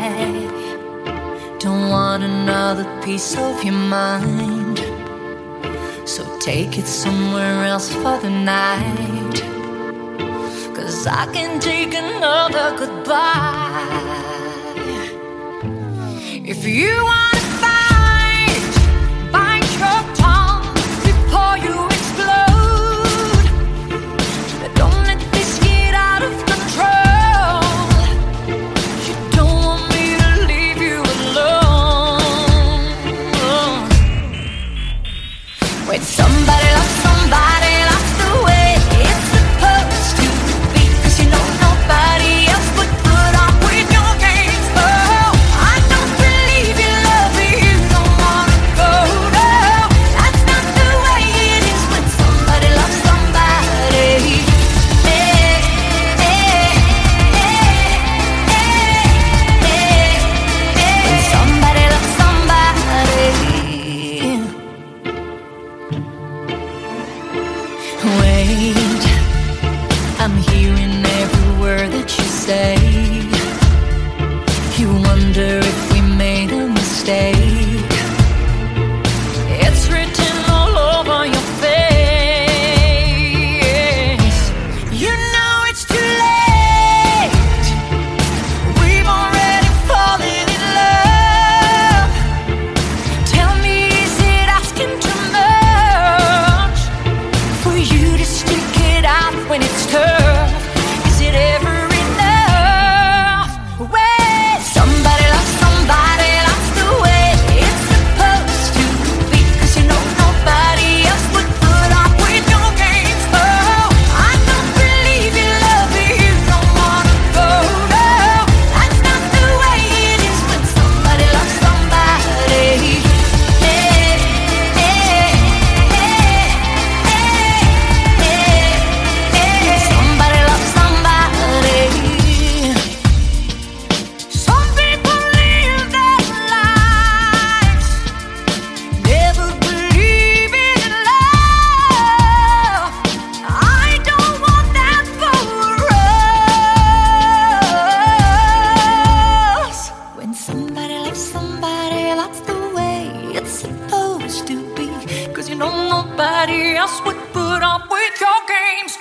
don't want another piece of your mind, so take it somewhere else for the night. 'Cause I can take another goodbye. If you wanna fight, bite your tongue before you explode. Don't let this get out of control. You don't want me to leave you alone. When somebody loves somebody, that's the way it's supposed to be. 'Cause you know nobody else would put up with your games. Oh, I don't believe you love me, you don't wanna go. No, that's not the way it is when somebody loves somebody. Hey, hey, hey, hey, hey. When somebody loves somebody. Wait, I'm hearing every word that you say. You wonder if we made a mistake. It's written all over your face. You know it's too late. We've already fallen in love. Tell me, is it asking too much for you to stick it out when it's tough? Is it ever enough? When somebody loves somebody, that's the way it's supposed to be. 'Cause you know nobody else would put up with your games. Oh, I don't believe you love me, you don't wanna go. No, that's not the way it is when somebody loves somebody. Hey, hey, hey, hey, hey. Somebody loves somebody. Some people live their lives never believing in love. I don't want that for us. When somebody loves somebody, that's the way it's supposed to be. 'Cause you know nobody else would put up with your games.